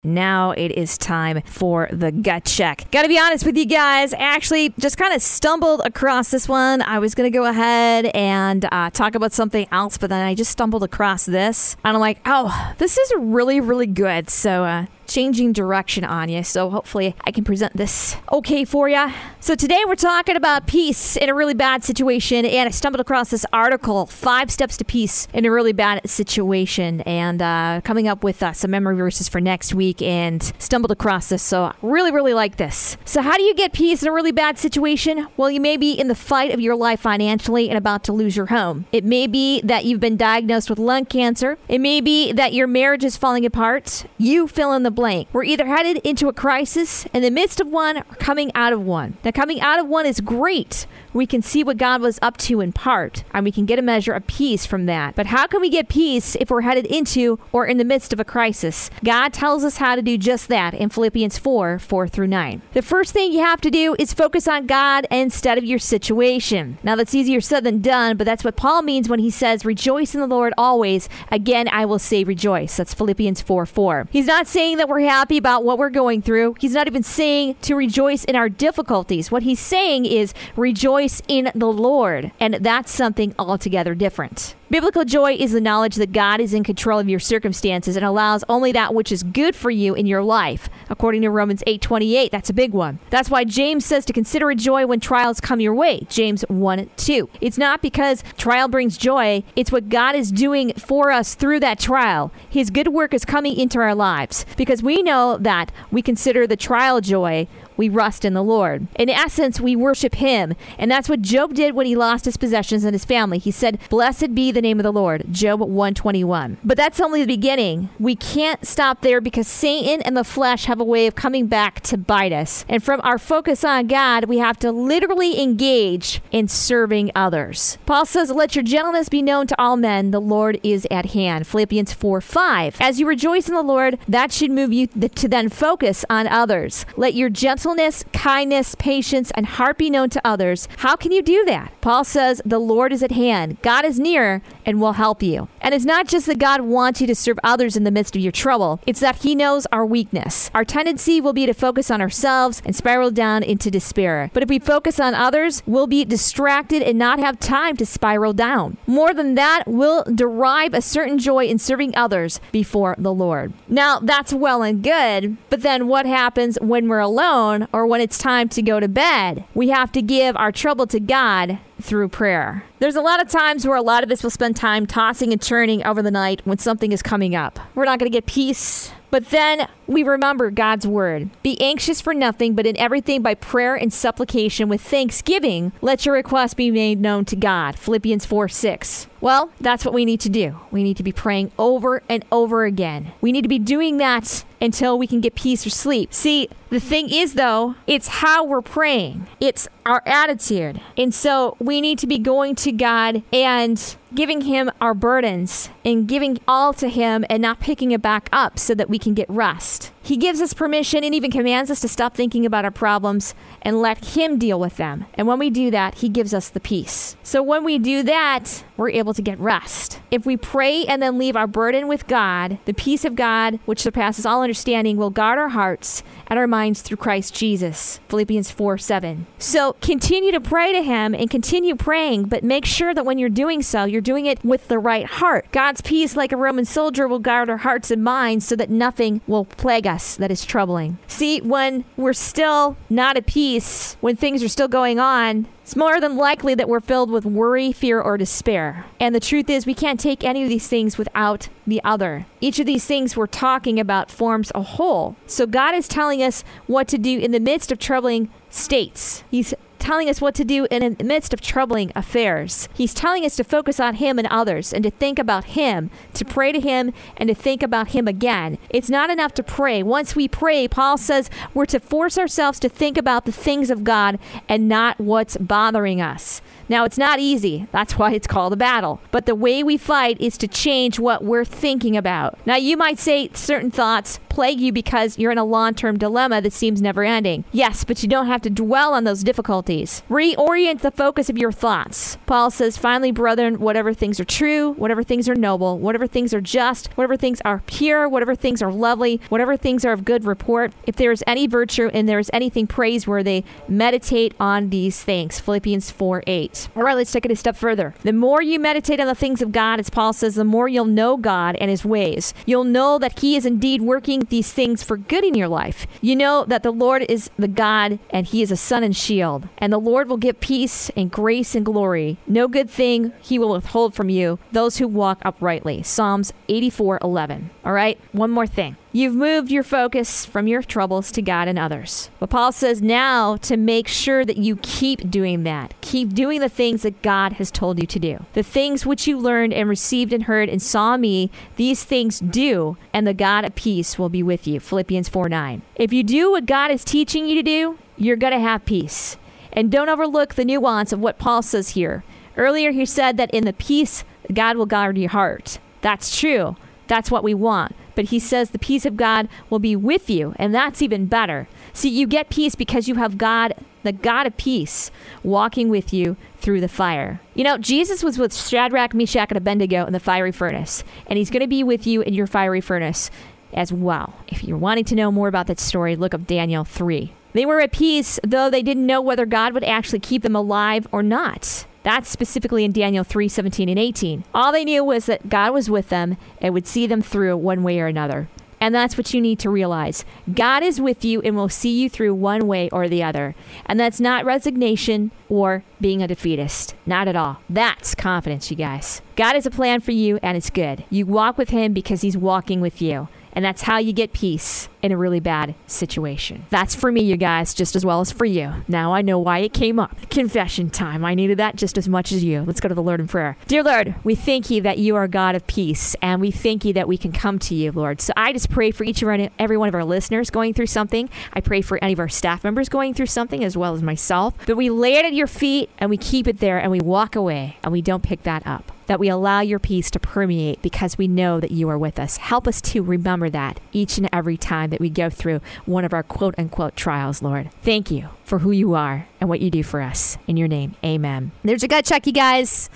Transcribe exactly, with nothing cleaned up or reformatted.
Now it is time for the gut check. Gotta be honest with you guys, I actually just kind of stumbled across this one. I was gonna go ahead and uh, talk about something else, but then I just stumbled across this. And I'm like, oh, this is really, really good. So, uh, changing direction on you. So hopefully I can present this okay for you. So today we're talking about peace in a really bad situation. And I stumbled across this article, Five Steps to Peace in a Really Bad Situation. And uh, coming up with uh, some memory verses for next week and stumbled across this. So I really, really like this. So how do you get peace in a really bad situation? Well, you may be in the fight of your life financially and about to lose your home. It may be that you've been diagnosed with lung cancer. It may be that your marriage is falling apart. You fill in the blank. We're either headed into a crisis, in the midst of one, or coming out of one. Now, coming out of one is great. We can see what God was up to in part, and we can get a measure of peace from that. But how can we get peace if we're headed into or in the midst of a crisis? God tells us how to do just that in Philippians four, four through nine. The first thing you have to do is focus on God instead of your situation. Now, that's easier said than done, but that's what Paul means when he says, rejoice in the Lord always. Again, I will say rejoice. That's Philippians four, four. He's not saying that we're happy about what we're going through. He's not even saying to rejoice in our difficulties. What he's saying is rejoice in the Lord, and that's something altogether different. Biblical joy is the knowledge that God is in control of your circumstances and allows only that which is good for you in your life. According to Romans eight twenty-eight, that's a big one. That's why James says to consider it joy when trials come your way. James one two. It's not because trial brings joy. It's what God is doing for us through that trial. His good work is coming into our lives because we know that we consider the trial joy. We rest in the Lord. In essence, we worship him. And that's what Job did when he lost his possessions and his family. He said, blessed be the name of the Lord. Job one twenty-one. But that's only the beginning. We can't stop there because Satan and the flesh have a way of coming back to bite us. And from our focus on God, we have to literally engage in serving others. Paul says, let your gentleness be known to all men. The Lord is at hand. Philippians four, five. As you rejoice in the Lord, that should move you to then focus on others. Let your gentleness, kindness, patience, and heart be known to others. How can you do that? Paul says, the Lord is at hand. God is near and will help you. And it's not just that God wants you to serve others in the midst of your trouble. It's that he knows our weakness. Our tendency will be to focus on ourselves and spiral down into despair. But if we focus on others, we'll be distracted and not have time to spiral down. More than that, we'll derive a certain joy in serving others before the Lord. Now, that's well and good, but then what happens when we're alone or when it's time to go to bed? We have to give our trouble to God through prayer. There's a lot of times where a lot of us will spend time tossing and turning over the night when something is coming up. We're not going to get peace. But then we remember God's word. Be anxious for nothing, but in everything by prayer and supplication with thanksgiving, let your requests be made known to God. Philippians four, six. Well, that's what we need to do. We need to be praying over and over again. We need to be doing that until we can get peace or sleep. See, the thing is, though, it's how we're praying. It's our attitude. And so we need to be going to God and giving him our burdens and giving all to him and not picking it back up so that we can get rest. He gives us permission and even commands us to stop thinking about our problems and let him deal with them. And when we do that, he gives us the peace. So when we do that, we're able to get rest. If we pray and then leave our burden with God, the peace of God, which surpasses all understanding, will guard our hearts and our minds through Christ Jesus. Philippians four, seven. So continue to pray to him and continue praying, but make sure that when you're doing so, you're doing it with the right heart. God's peace, like a Roman soldier, will guard our hearts and minds so that nothing will plague us that is troubling. See, when we're still not at peace, when things are still going on, it's more than likely that we're filled with worry, fear, or despair. And the truth is, we can't take any of these things without the other. Each of these things we're talking about forms a whole. So God is telling us what to do in the midst of troubling states. He's telling us what to do in the midst of troubling affairs. He's telling us to focus on him and others and to think about him, to pray to him and to think about him again. It's not enough to pray. Once we pray, Paul says we're to force ourselves to think about the things of God and not what's bothering us. Now, it's not easy. That's why it's called a battle. But the way we fight is to change what we're thinking about. Now, you might say certain thoughts plague you because you're in a long-term dilemma that seems never ending. Yes, but you don't have to dwell on those difficulties. difficulties. Reorient the focus of your thoughts. Paul says, finally, brethren, whatever things are true, whatever things are noble, whatever things are just, whatever things are pure, whatever things are lovely, whatever things are of good report, if there is any virtue and there is anything praiseworthy, meditate on these things. Philippians four eight. All right, let's take it a step further. The more you meditate on the things of God, as Paul says, the more you'll know God and his ways. You'll know that he is indeed working these things for good in your life. You know that the Lord is the God and he is a sun and shield. And the Lord will give peace and grace and glory. No good thing he will withhold from you, those who walk uprightly. Psalms eighty-four eleven. All right, one more thing. You've moved your focus from your troubles to God and others. But Paul says now to make sure that you keep doing that. Keep doing the things that God has told you to do. The things which you learned and received and heard and saw me, these things do, and the God of peace will be with you. Philippians four nine. If you do what God is teaching you to do, you're going to have peace. And don't overlook the nuance of what Paul says here. Earlier he said that in the peace, God will guard your heart. That's true. That's what we want. But he says the peace of God will be with you, and that's even better. See, you get peace because you have God, the God of peace, walking with you through the fire. You know, Jesus was with Shadrach, Meshach, and Abednego in the fiery furnace, and he's going to be with you in your fiery furnace as well. If you're wanting to know more about that story, look up Daniel three. They were at peace, though they didn't know whether God would actually keep them alive or not. That's specifically in Daniel three seventeen and eighteen. All they knew was that God was with them and would see them through one way or another. And that's what you need to realize. God is with you and will see you through one way or the other. And that's not resignation or being a defeatist. Not at all. That's confidence, you guys. God has a plan for you, and it's good. You walk with him because he's walking with you. And that's how you get peace in a really bad situation. That's for me, you guys, just as well as for you. Now I know why it came up. Confession time. I needed that just as much as you. Let's go to the Lord in prayer. Dear Lord, we thank you that you are God of peace, and we thank you that we can come to you, Lord. So I just pray for each and every one of our listeners going through something. I pray for any of our staff members going through something, as well as myself. That we lay it at your feet, and we keep it there, and we walk away, and we don't pick that up. That we allow your peace to permeate because we know that you are with us. Help us to remember that each and every time that we go through one of our quote-unquote trials, Lord. Thank you for who you are and what you do for us. In your name, amen. There's your gut check, you guys.